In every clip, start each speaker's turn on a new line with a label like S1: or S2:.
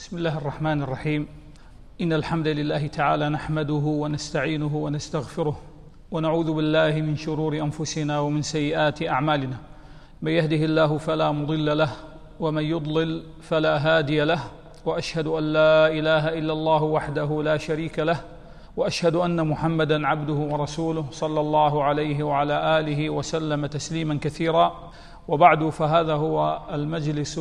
S1: بسم الله الرحمن الرحيم. إن الحمد لله تعالى نحمده ونستعينه ونستغفره ونعوذ بالله من شرور أنفسنا ومن سيئات أعمالنا. من يهده الله فلا مضل له ومن يضلل فلا هادي له، وأشهد أن لا إله إلا الله وحده لا شريك له، وأشهد أن محمدًا عبده ورسوله صلى الله عليه وعلى آله وسلم تسليمًا كثيرا. وبعد، فهذا هو المجلس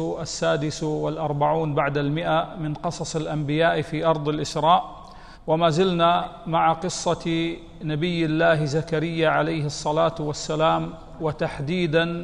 S1: 46 بعد 100 من قصص الأنبياء في أرض الإسراء، وما زلنا مع قصة نبي الله زكريا عليه الصلاة والسلام، وتحديداً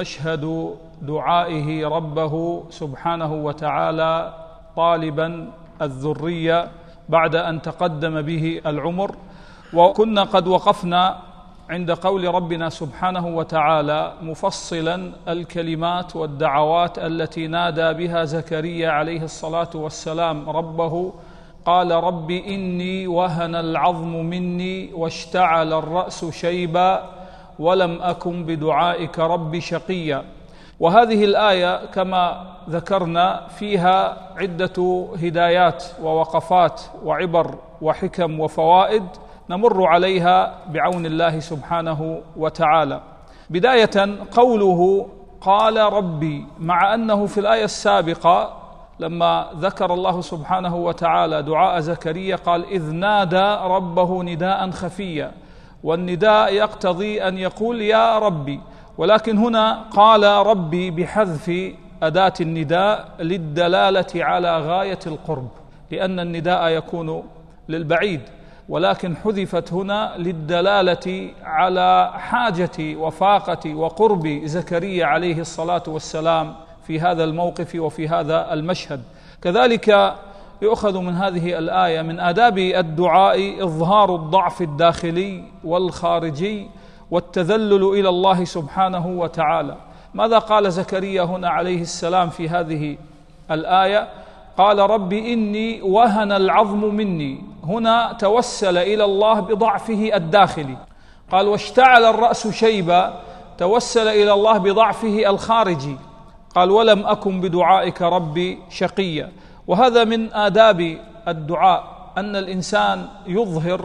S1: مشهد دعائه ربه سبحانه وتعالى طالباً الذرية بعد أن تقدم به العمر. وكنا قد وقفنا عند قول ربنا سبحانه وتعالى مفصلا الكلمات والدعوات التي نادى بها زكريا عليه الصلاة والسلام ربه. قال: رب إني وهن العظم مني واشتعل الرأس شيبا ولم أكن بدعائك رب شقيا. وهذه الآية كما ذكرنا فيها عدة هدايات ووقفات وعبر وحكم وفوائد نمر عليها بعون الله سبحانه وتعالى. بداية، قوله قال ربي، مع أنه في الآية السابقة لما ذكر الله سبحانه وتعالى دعاء زكريا قال: إذ نادى ربه نداء خفيا، والنداء يقتضي أن يقول يا ربي، ولكن هنا قال ربي بحذف أداة النداء للدلالة على غاية القرب، لأن النداء يكون للبعيد، ولكن حذفت هنا للدلالة على حاجة وفاقة وقرب زكريا عليه الصلاة والسلام في هذا الموقف وفي هذا المشهد. كذلك يؤخذ من هذه الآية من آداب الدعاء إظهار الضعف الداخلي والخارجي والتذلل إلى الله سبحانه وتعالى. ماذا قال زكريا هنا عليه السلام في هذه الآية؟ قال: رب إني وهن العظم مني. هنا توسل إلى الله بضعفه الداخلي. قال: واشتعل الرأس شيبا، توسل إلى الله بضعفه الخارجي. قال: ولم أكن بدعائك ربي شقيا. وهذا من آداب الدعاء، أن الإنسان يظهر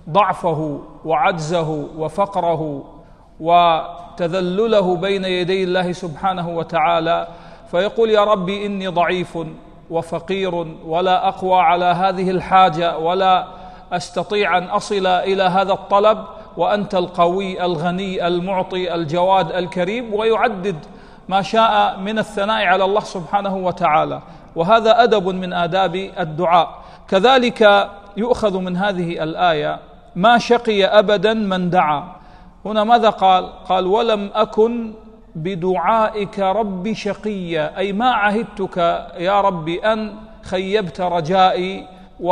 S1: ضعفه وعجزه وفقره وتذلله بين يدي الله سبحانه وتعالى، فيقول: يا ربي إني ضعيف وفقير ولا أقوى على هذه الحاجة ولا أستطيع أن أصل إلى هذا الطلب، وأنت القوي الغني المعطي الجواد الكريم، ويعدد ما شاء من الثناء على الله سبحانه وتعالى. وهذا أدب من آداب الدعاء. كذلك يؤخذ من هذه الآية ما شقي أبدا من دعا. هنا ماذا قال؟ قال: ولم أكن بدعائك رب شقيا، أي ما عهدتك يا ربي أن خيبت رجائي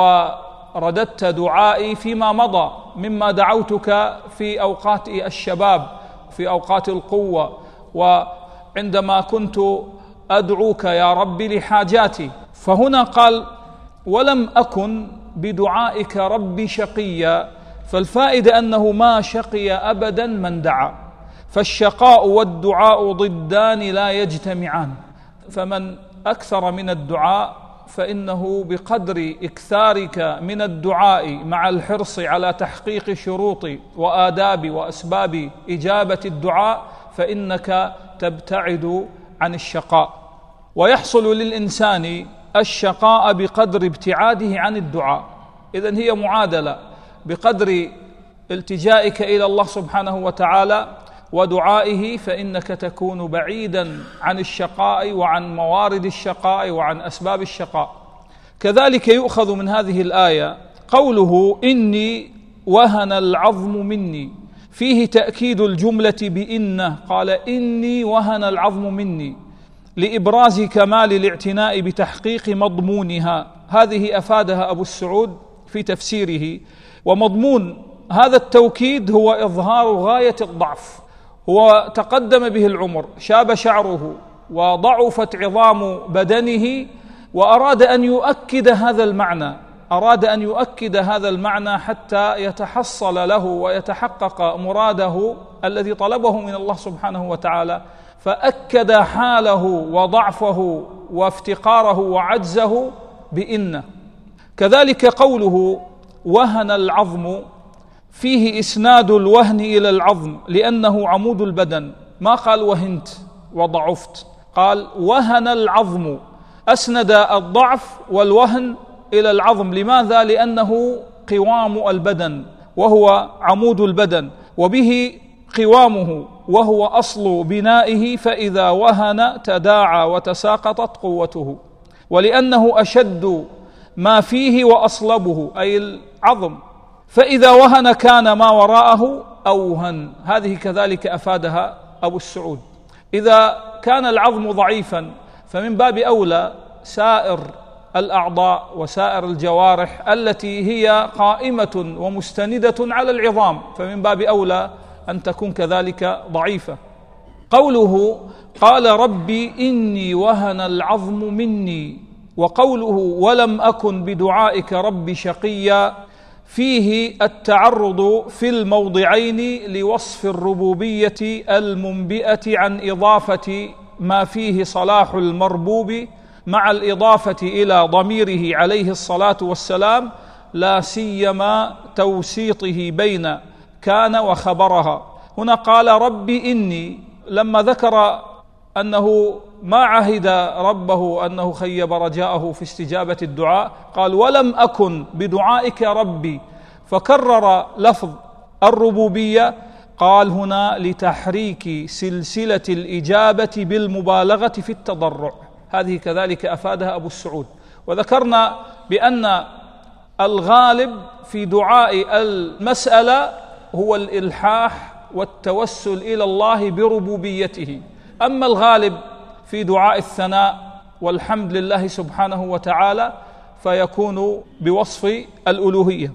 S1: ورددت دعائي فيما مضى مما دعوتك في أوقات الشباب، في أوقات القوة، وعندما كنت أدعوك يا ربي لحاجاتي. فهنا قال: ولم أكن بدعائك رب شقيا، فالفائدة أنه ما شقي أبدا من دعا، فالشقاء والدعاء ضدان لا يجتمعان. فمن أكثر من الدعاء فإنه بقدر إكثارك من الدعاء مع الحرص على تحقيق شروط وآداب وأسباب إجابة الدعاء فإنك تبتعد عن الشقاء. ويحصل للإنسان الشقاء بقدر ابتعاده عن الدعاء. إذن هي معادلة، بقدر التجائك إلى الله سبحانه وتعالى ودعائه فإنك تكون بعيدا عن الشقاء وعن موارد الشقاء وعن أسباب الشقاء. كذلك يؤخذ من هذه الآية قوله إني وهن العظم مني، فيه تأكيد الجملة بإنه. قال: إني وهن العظم مني، لإبراز كمال الاعتناء بتحقيق مضمونها. هذه أفادها أبو السعود في تفسيره. ومضمون هذا التوكيد هو إظهار غاية الضعف. هو تقدم به العمر، شاب شعره وضعفت عظام بدنه، وأراد أن يؤكد هذا المعنى، أراد أن يؤكد هذا المعنى حتى يتحصل له ويتحقق مراده الذي طلبه من الله سبحانه وتعالى. فأكد حاله وضعفه وافتقاره وعجزه بإن. كذلك قوله وهن العظم، فيه إسناد الوهن إلى العظم لأنه عمود البدن، ما قال وهنت وضعفت، قال وهن العظم، أسند الضعف والوهن إلى العظم. لماذا؟ لأنه قوام البدن وهو عمود البدن، وبه قوامه وهو أصل بنائه، فإذا وهن تداعى وتساقطت قوته، ولأنه أشد ما فيه وأصلبه أي العظم، فإذا وهن كان ما وراءه أوهن. هذه كذلك أفادها أبو السعود. إذا كان العظم ضعيفا فمن باب أولى سائر الأعضاء وسائر الجوارح التي هي قائمة ومستندة على العظام، فمن باب أولى أن تكون كذلك ضعيفة. قوله قال ربي إني وهن العظم مني، وقوله ولم أكن بدعائك ربي شقيا، فيه التعرض في الموضعين لوصف الربوبية المنبئة عن إضافة ما فيه صلاح المربوب مع الإضافة إلى ضميره عليه الصلاة والسلام، لا سيما توسيطه بين كان وخبرها. هنا قال ربي إني، لما ذكر أنه ما عهد ربه أنه خيب رجاءه في استجابة الدعاء، قال ولم أكن بدعائك ربي، فكرر لفظ الربوبية. قال هنا لتحريك سلسلة الإجابة بالمبالغة في التضرع. هذه كذلك أفادها أبو السعود. وذكرنا بأن الغالب في دعاء المسألة هو الإلحاح والتوسل إلى الله بربوبيته، أما الغالب في دعاء الثناء والحمد لله سبحانه وتعالى فيكون بوصف الألوهية.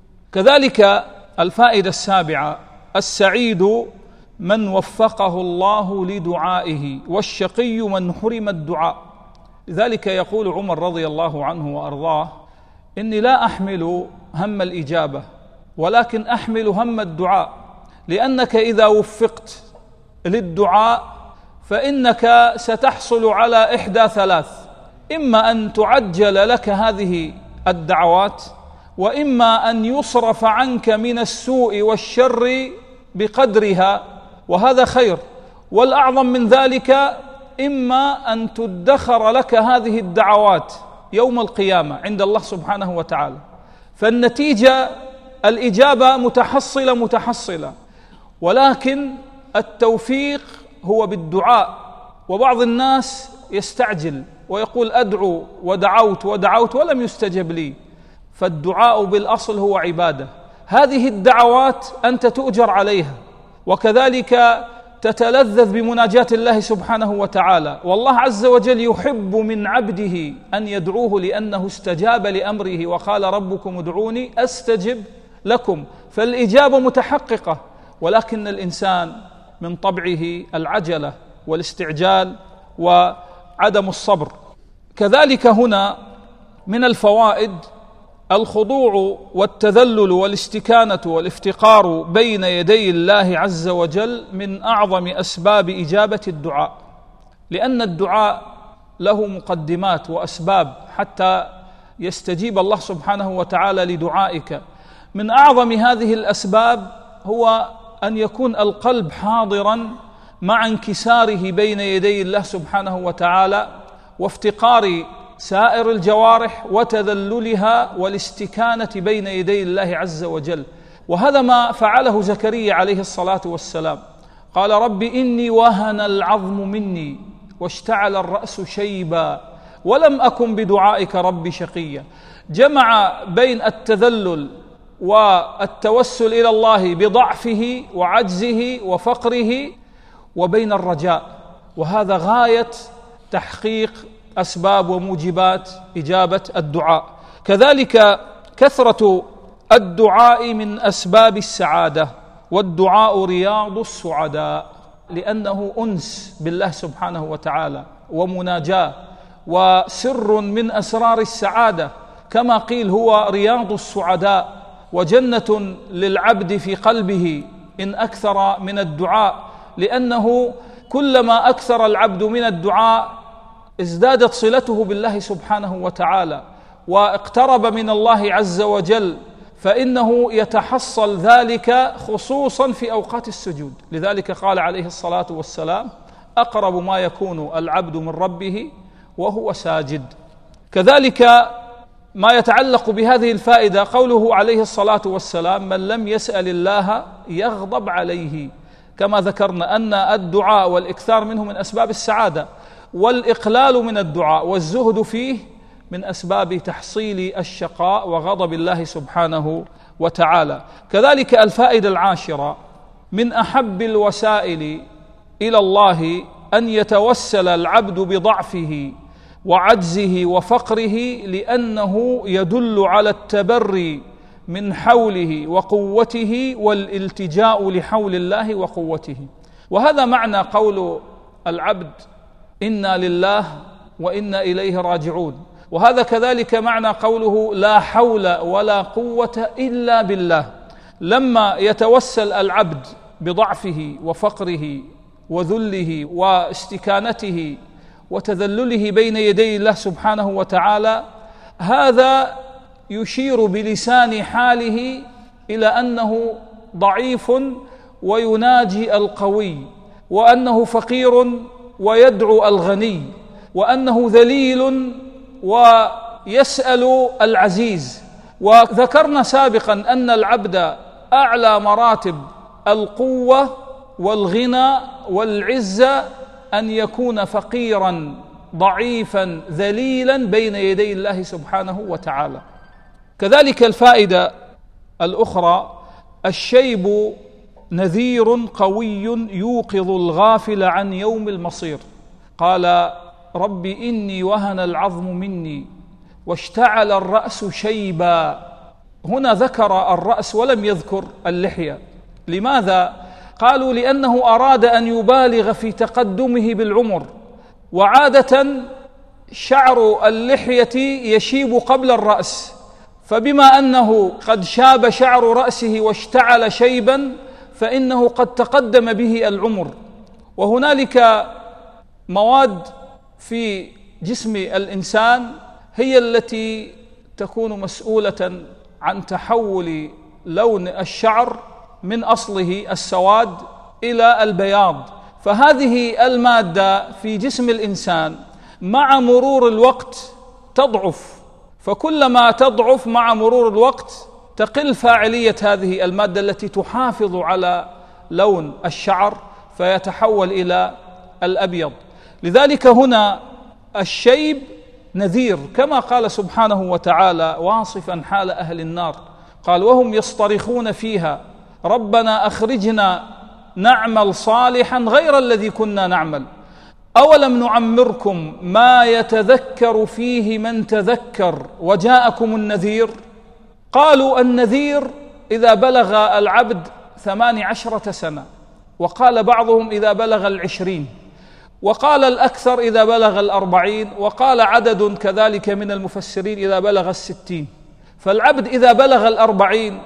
S1: كذلك الفائدة السابعة: السعيد من وفقه الله لدعائه، والشقي من حرم الدعاء. لذلك يقول عمر رضي الله عنه وأرضاه: إني لا أحمل هم الإجابة ولكن أحمل هم الدعاء، لأنك إذا وفقت للدعاء فإنك ستحصل على إحدى ثلاث: إما أن تعجل لك هذه الدعوات، وإما أن يصرف عنك من السوء والشر بقدرها، وهذا خير، والأعظم من ذلك إما أن تدخر لك هذه الدعوات يوم القيامة عند الله سبحانه وتعالى. فالنتيجة الإجابة متحصلة، ولكن التوفيق هو بالدعاء. وبعض الناس يستعجل ويقول أدعو ودعوت ولم يستجب لي، فالدعاء بالأصل هو عبادة. هذه الدعوات أنت تؤجر عليها، وكذلك تتلذذ بمناجاة الله سبحانه وتعالى، والله عز وجل يحب من عبده أن يدعوه لأنه استجاب لأمره، وقال ربكم ادعوني أستجب لكم، فالإجابة متحققة، ولكن الإنسان من طبعه العجلة والاستعجال وعدم الصبر. كذلك هنا من الفوائد الخضوع والتذلل والاستكانة والافتقار بين يدي الله عز وجل من أعظم أسباب إجابة الدعاء، لأن الدعاء له مقدمات وأسباب حتى يستجيب الله سبحانه وتعالى لدعائك. من أعظم هذه الأسباب هو أن يكون القلب حاضرا مع انكساره بين يدي الله سبحانه وتعالى، وافتقار سائر الجوارح وتذللها والاستكانة بين يدي الله عز وجل. وهذا ما فعله زكريا عليه الصلاة والسلام. قال رب إني وهن العظم مني واشتعل الرأس شيبا ولم أكن بدعائك رب شقيا. جمع بين التذلل والتوسل إلى الله بضعفه وعجزه وفقره وبين الرجاء، وهذا غاية تحقيق أسباب وموجبات إجابة الدعاء. كذلك كثرة الدعاء من أسباب السعادة، والدعاء رياض السعداء، لأنه أنس بالله سبحانه وتعالى ومناجاة وسر من أسرار السعادة، كما قيل هو رياض السعداء وجنة للعبد في قلبه إن أكثر من الدعاء، لأنه كلما أكثر العبد من الدعاء ازدادت صلته بالله سبحانه وتعالى، واقترب من الله عز وجل، فإنه يتحصل ذلك خصوصا في أوقات السجود. لذلك قال عليه الصلاة والسلام: أقرب ما يكون العبد من ربه وهو ساجد. كذلك ما يتعلق بهذه الفائدة قوله عليه الصلاة والسلام: من لم يسأل الله يغضب عليه. كما ذكرنا أن الدعاء والإكثار منه من أسباب السعادة، والإقلال من الدعاء والزهد فيه من أسباب تحصيل الشقاء وغضب الله سبحانه وتعالى. كذلك الفائدة العاشرة: من أحب الوسائل إلى الله أن يتوسل العبد بضعفه وعجزه وفقره، لأنه يدل على التبري من حوله وقوته والالتجاء لحول الله وقوته. وهذا معنى قول العبد: إنا لله وإنا إليه راجعون. وهذا كذلك معنى قوله: لا حول ولا قوة إلا بالله. لما يتوسل العبد بضعفه وفقره وذله واستكانته وتذلله بين يدي الله سبحانه وتعالى، هذا يشير بلسان حاله إلى أنه ضعيف ويناجي القوي، وأنه فقير ويدعو الغني، وأنه ذليل ويسأل العزيز. وذكرنا سابقا أن العبد أعلى مراتب القوة والغنى والعزة أن يكون فقيرا ضعيفا ذليلا بين يدي الله سبحانه وتعالى. كذلك الفائدة الأخرى: الشيب نذير قوي يوقظ الغافل عن يوم المصير. قال: رب إني وهن العظم مني واشتعل الرأس شيبا. هنا ذكر الرأس ولم يذكر اللحية. لماذا؟ قالوا: لأنه أراد أن يبالغ في تقدمه بالعمر، وعادة شعر اللحية يشيب قبل الرأس، فبما أنه قد شاب شعر رأسه واشتعل شيبا فإنه قد تقدم به العمر. وهنالك مواد في جسم الإنسان هي التي تكون مسؤولة عن تحول لون الشعر من أصله السواد إلى البياض، فهذه المادة في جسم الإنسان مع مرور الوقت تضعف، فكلما تضعف مع مرور الوقت تقل فاعلية هذه المادة التي تحافظ على لون الشعر فيتحول إلى الأبيض. لذلك هنا الشيب نذير، كما قال سبحانه وتعالى واصفا حال أهل النار، قال: وهم يصطرخون فيها ربنا أخرجنا نعمل صالحا غير الذي كنا نعمل أولم نعمركم ما يتذكر فيه من تذكر وجاءكم النذير. قالوا: النذير إذا بلغ العبد 18 سنة، وقال بعضهم إذا بلغ 20، وقال الأكثر إذا بلغ 40، وقال عدد كذلك من المفسرين إذا بلغ 60. فالعبد إذا بلغ 40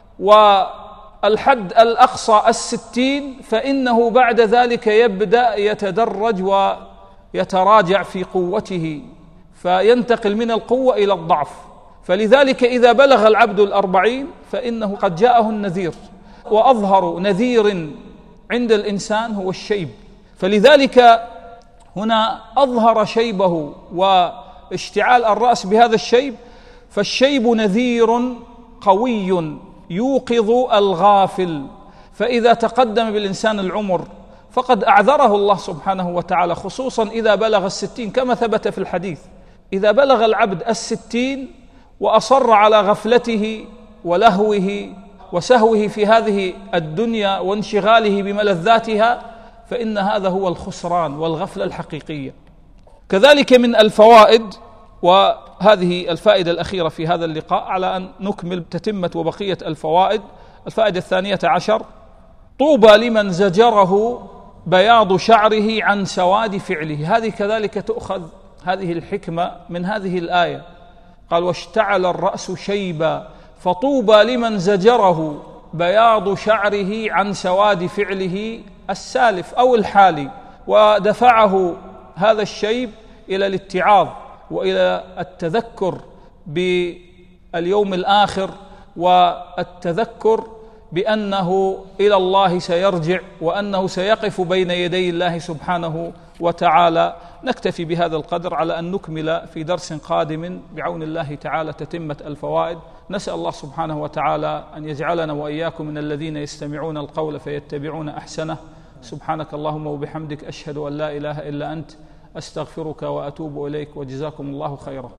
S1: والحد الأقصى 60 فإنه بعد ذلك يبدأ يتدرج ويتراجع في قوته، فينتقل من القوة إلى الضعف. فلذلك إذا بلغ العبد 40 فإنه قد جاءه النذير، وأظهر نذير عند الإنسان هو الشيب. فلذلك هنا أظهر شيبه واشتعال الرأس بهذا الشيب، فالشيب نذير قوي يوقظ الغافل. فإذا تقدم بالإنسان العمر فقد أعذره الله سبحانه وتعالى، خصوصا إذا بلغ 60، كما ثبت في الحديث: إذا بلغ العبد 60 وأصر على غفلته ولهوه وسهوه في هذه الدنيا وانشغاله بملذاتها فإن هذا هو الخسران والغفلة الحقيقية. كذلك من الفوائد، وهذه الفائدة الأخيرة في هذا اللقاء على أن نكمل تتمة وبقية الفوائد. الفائدة 12: طوبى لمن زجره بياض شعره عن سواد فعله. هذه كذلك تؤخذ هذه الحكمة من هذه الآية، قال: واشتعل الرأس شيبا، فطوبى لمن زجره بياض شعره عن سواد فعله السالف أو الحالي، ودفعه هذا الشيب إلى الاتعاظ وإلى التذكر باليوم الآخر والتذكر بأنه إلى الله سيرجع وأنه سيقف بين يدي الله سبحانه وتعالى. نكتفي بهذا القدر على أن نكمل في درس قادم بعون الله تعالى تتمة الفوائد. نسأل الله سبحانه وتعالى أن يجعلنا وإياكم من الذين يستمعون القول فيتبعون أحسنه. سبحانك اللهم وبحمدك، أشهد أن لا إله إلا أنت، أستغفرك وأتوب إليك، وجزاكم الله خيرا.